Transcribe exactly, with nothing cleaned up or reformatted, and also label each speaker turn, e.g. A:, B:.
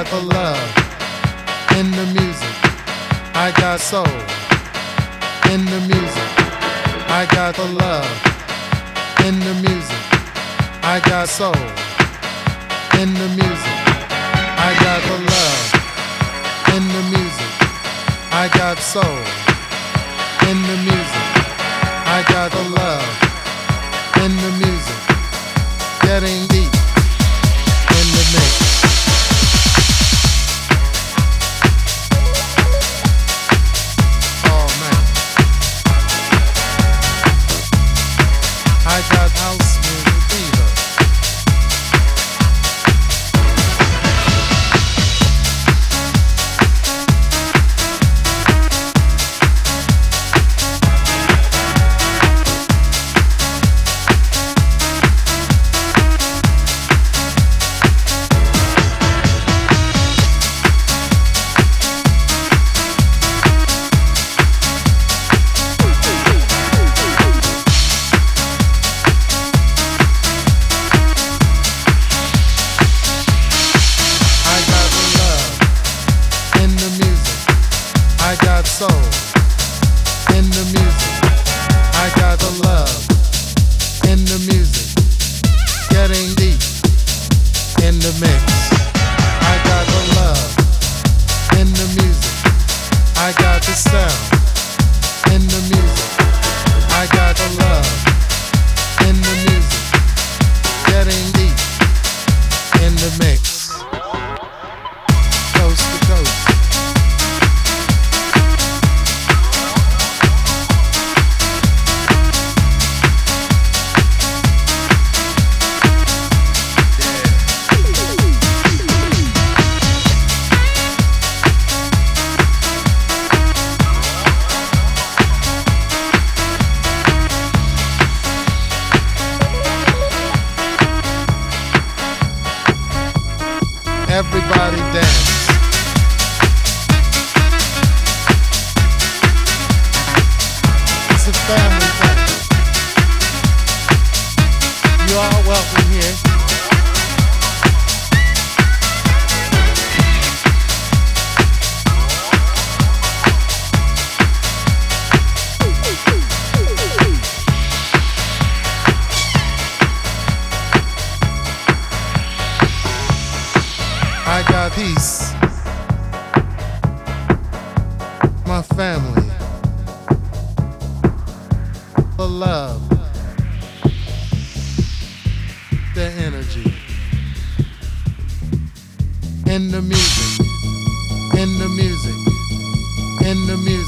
A: the love in the music. I got soul in the music. I got the love in the music. I got soul in the music. I got the love in the music. I got soul in the music. I got the love in the music. Getting deep in the mix. Oh man, I got house music fever. Soul in the music. I got the love in the music. Getting deep in the mix. I got the love in the music. I got the sound in the music. I got the love in the music. Getting deep in the mix. Coast to coast. Everybody dance. It's a family thing. You are welcome here. I got peace, my family, the love, the energy, in the music, in the music, in the music.